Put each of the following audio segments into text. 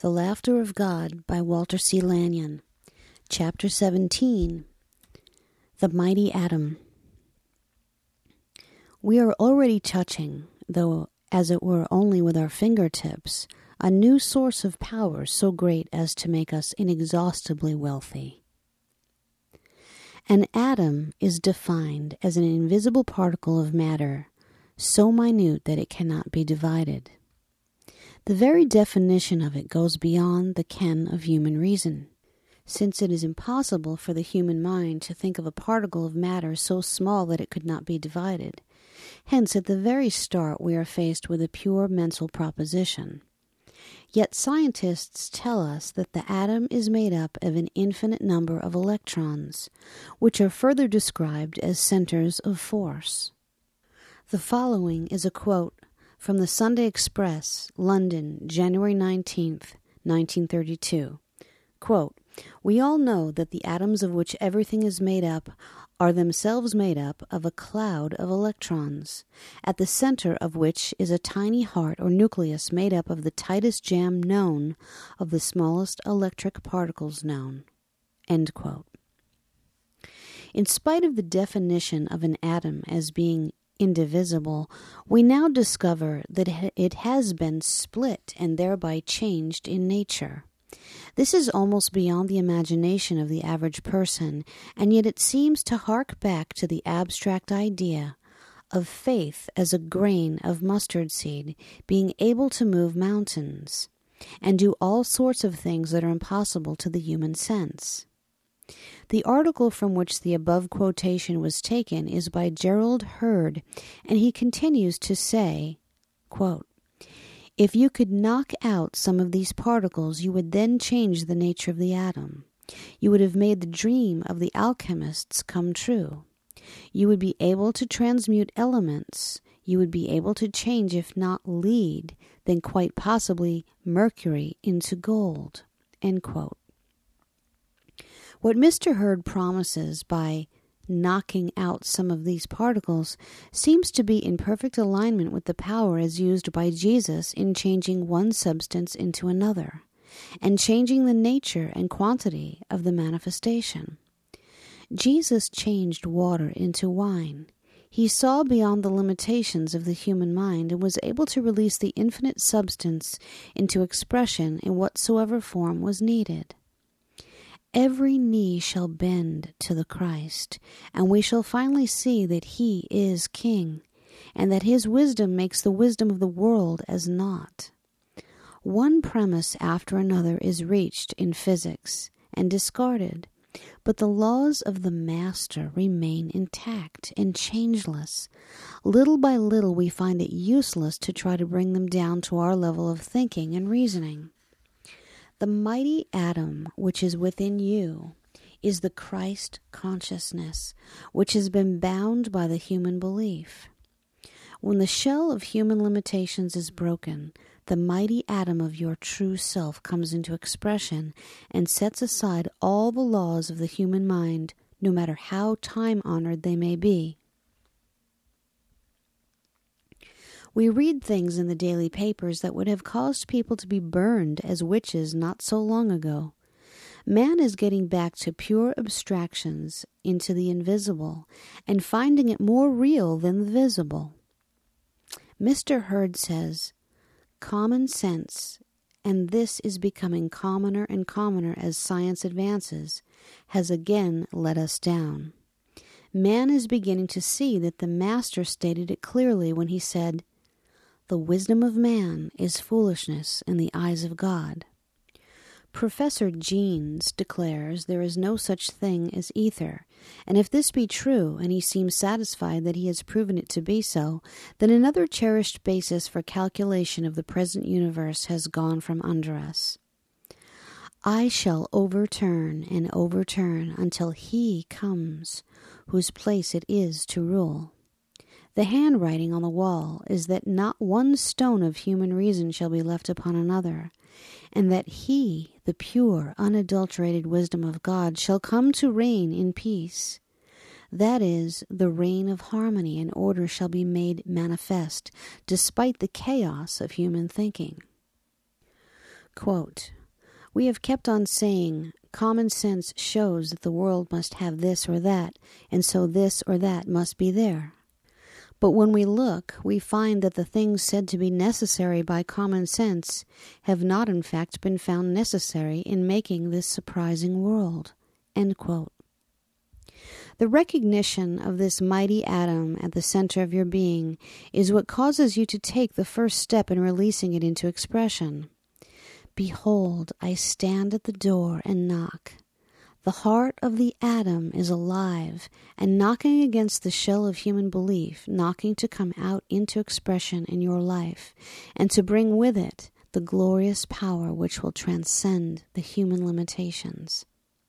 The Laughter of God by Walter C. Lanyon. Chapter 17. The Mighty Atom. We are already touching, though as it were only with our fingertips, a new source of power so great as to make us inexhaustibly wealthy. An atom is defined as an invisible particle of matter, so minute that it cannot be divided. The very definition of it goes beyond the ken of human reason, since it is impossible for the human mind to think of a particle of matter so small that it could not be divided. Hence, at the very start, we are faced with a pure mental proposition. Yet scientists tell us that the atom is made up of an infinite number of electrons, which are further described as centers of force. The following is a quote from the Sunday Express, London, January 19th, 1932. Quote, "We all know that the atoms of which everything is made up are themselves made up of a cloud of electrons, at the center of which is a tiny heart or nucleus made up of the tightest jam known of the smallest electric particles known." End quote. In spite of the definition of an atom as being indivisible, we now discover that it has been split and thereby changed in nature. This is almost beyond the imagination of the average person, and yet it seems to hark back to the abstract idea of faith as a grain of mustard seed being able to move mountains and do all sorts of things that are impossible to the human sense. The article from which the above quotation was taken is by Gerald Hurd, and he continues to say, quote, "If you could knock out some of these particles, you would then change the nature of the atom. You would have made the dream of the alchemists come true. You would be able to transmute elements. You would be able to change, if not lead, then quite possibly mercury into gold." End quote. What Mr. Hurd promises by knocking out some of these particles seems to be in perfect alignment with the power as used by Jesus in changing one substance into another, and changing the nature and quantity of the manifestation. Jesus changed water into wine. He saw beyond the limitations of the human mind and was able to release the infinite substance into expression in whatsoever form was needed. Every knee shall bend to the Christ, and we shall finally see that he is King, and that his wisdom makes the wisdom of the world as naught. One premise after another is reached in physics and discarded, but the laws of the Master remain intact and changeless. Little by little we find it useless to try to bring them down to our level of thinking and reasoning. The mighty atom which is within you is the Christ consciousness, which has been bound by the human belief. When the shell of human limitations is broken, the mighty atom of your true self comes into expression and sets aside all the laws of the human mind, no matter how time-honored they may be. We read things in the daily papers that would have caused people to be burned as witches not so long ago. Man is getting back to pure abstractions into the invisible and finding it more real than the visible. Mr. Hurd says, "Common sense, and this is becoming commoner and commoner as science advances, has again let us down. Man is beginning to see that the Master stated it clearly when he said, 'The wisdom of man is foolishness in the eyes of God.' Professor Jeans declares there is no such thing as ether, and if this be true, and he seems satisfied that he has proven it to be so, then another cherished basis for calculation of the present universe has gone from under us. I shall overturn and overturn until he comes, whose place it is to rule. The handwriting on the wall is that not one stone of human reason shall be left upon another, and that he, the pure, unadulterated wisdom of God, shall come to reign in peace. That is, the reign of harmony and order shall be made manifest, despite the chaos of human thinking. Quote, "We have kept on saying, common sense shows that the world must have this or that, and so this or that must be there. But when we look, we find that the things said to be necessary by common sense have not in fact been found necessary in making this surprising world." End quote. The recognition of this mighty atom at the center of your being is what causes you to take the first step in releasing it into expression. "Behold, I stand at the door and knock. The heart of the atom is alive and knocking against the shell of human belief, knocking to come out into expression in your life and to bring with it the glorious power which will transcend the human limitations."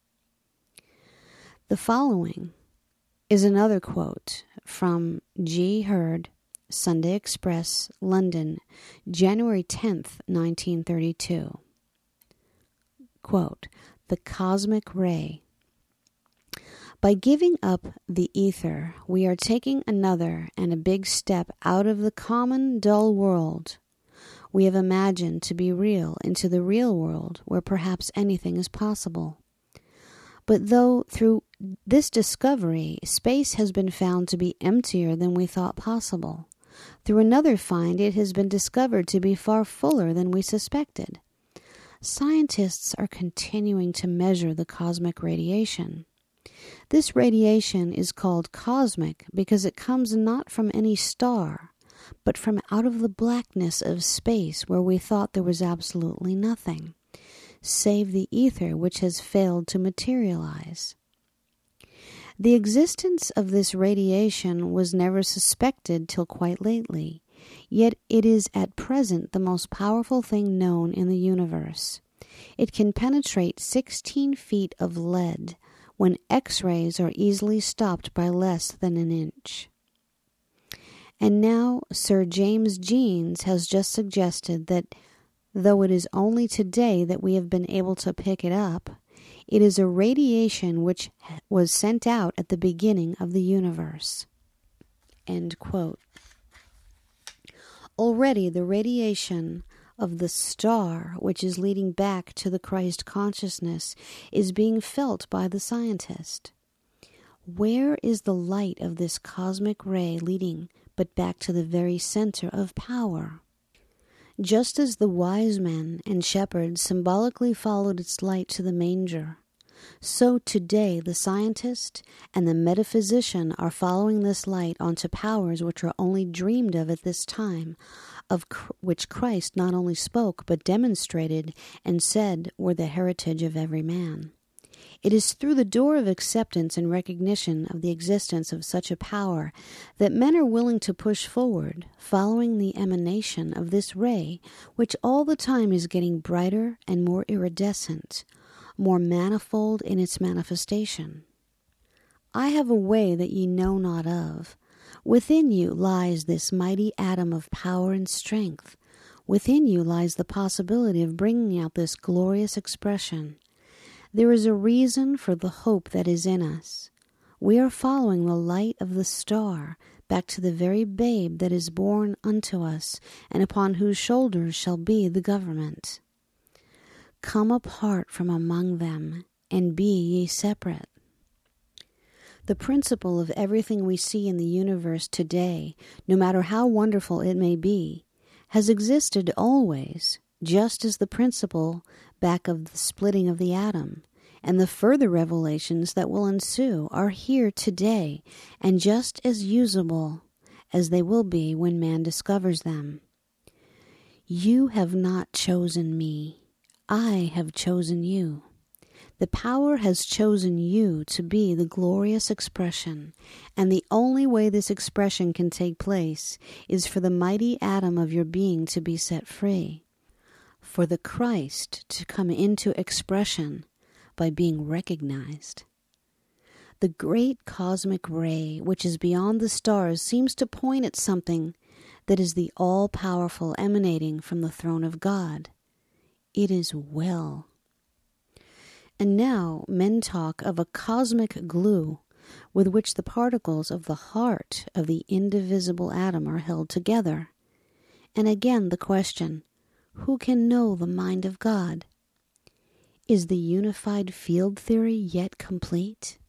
The following is another quote from G. Hurd, Sunday Express, London, January 10th, 1932. Quote, "The cosmic ray. By giving up the ether, we are taking another and a big step out of the common dull world we have imagined to be real into the real world where perhaps anything is possible. But though through this discovery, space has been found to be emptier than we thought possible, through another find it has been discovered to be far fuller than we suspected. Scientists are continuing to measure the cosmic radiation. This radiation is called cosmic because it comes not from any star, but from out of the blackness of space where we thought there was absolutely nothing, save the ether which has failed to materialize. The existence of this radiation was never suspected till quite lately, yet it is at present the most powerful thing known in the universe. It can penetrate 16 feet of lead when X-rays are easily stopped by less than an inch. And now Sir James Jeans has just suggested that though it is only today that we have been able to pick it up, it is a radiation which was sent out at the beginning of the universe." End quote. Already the radiation of the star which is leading back to the Christ consciousness is being felt by the scientist. Where is the light of this cosmic ray leading but back to the very center of power? Just as the wise men and shepherds symbolically followed its light to the manger, so today the scientist and the metaphysician are following this light onto powers which are only dreamed of at this time, of which Christ not only spoke but demonstrated and said were the heritage of every man. It is through the door of acceptance and recognition of the existence of such a power that men are willing to push forward, following the emanation of this ray, which all the time is getting brighter and more iridescent, more manifold in its manifestation. "I have a way that ye know not of. Within you lies this mighty atom of power and strength. Within you lies the possibility of bringing out this glorious expression. There is a reason for the hope that is in us. We are following the light of the star back to the very babe that is born unto us, and upon whose shoulders shall be the government. Come apart from among them, and be ye separate." The principle of everything we see in the universe today, no matter how wonderful it may be, has existed always, just as the principle back of the splitting of the atom, and the further revelations that will ensue are here today and just as usable as they will be when man discovers them. You have not chosen me. I have chosen you. The power has chosen you to be the glorious expression, and the only way this expression can take place is for the mighty atom of your being to be set free, for the Christ to come into expression by being recognized. The great cosmic ray, which is beyond the stars, seems to point at something that is the all-powerful emanating from the throne of God. It is well. And now men talk of a cosmic glue with which the particles of the heart of the indivisible atom are held together. And again the question, who can know the mind of God? Is the unified field theory yet complete?